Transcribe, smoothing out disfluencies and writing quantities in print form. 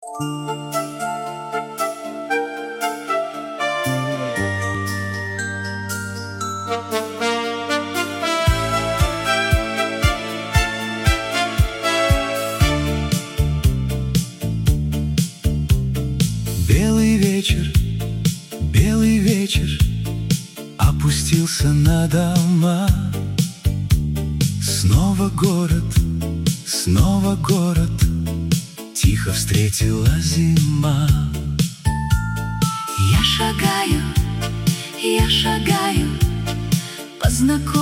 Белый вечер опустился на дома. Снова город, тихо встретила зима. Я шагаю по знакомым